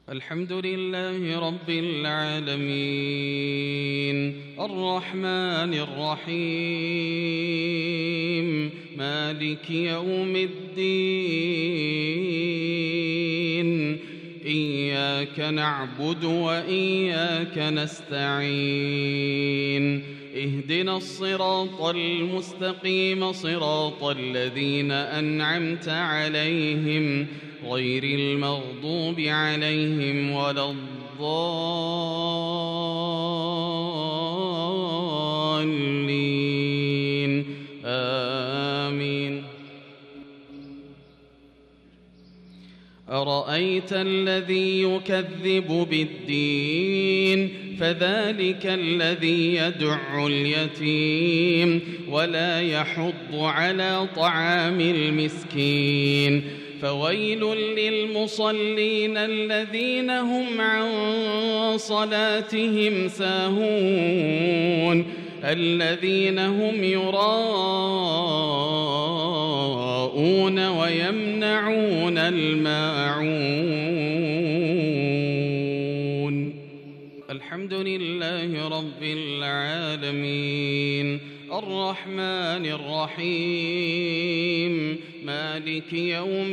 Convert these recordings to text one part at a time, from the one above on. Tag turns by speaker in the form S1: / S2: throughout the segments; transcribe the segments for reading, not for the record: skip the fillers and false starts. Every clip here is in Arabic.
S1: الحمد لله رب العالمين الرحمن الرحيم مالك يوم الدين إياك نعبد وإياك نستعين اهدنا الصراط المستقيم صراط الذين أنعمت عليهم غير المغضوب عليهم ولا الضالين آمين. أرأيت الذي يكذب بالدين فذلك الذي يدع اليتيم ولا يحض على طعام المسكين فويل للمصلين الذين هم عن صلاتهم ساهون الذين هم يراءون ويمنعون الماعون. الحمد لله رب العالمين الرحمن الرحيم مالك يوم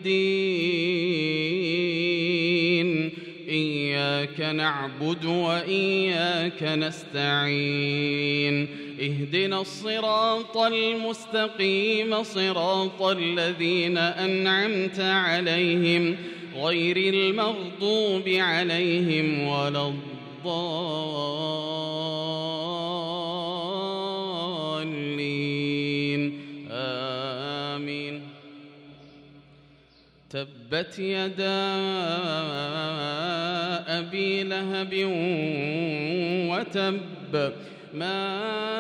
S1: الدين إياك نعبد وإياك نستعين اهدنا الصراط المستقيم صراط الذين أنعمت عليهم غير المغضوب عليهم ولا الضالين آمين. تبت يدا أبي لهب وتب ما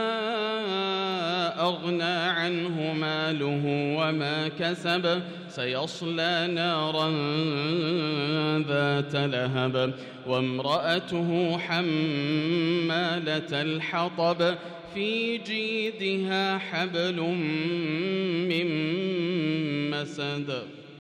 S1: أغنى عنه ماله وما كسب سيصلى نارا ذات لهب وامرأته حمالة الحطب في جيدها حبل من مسد.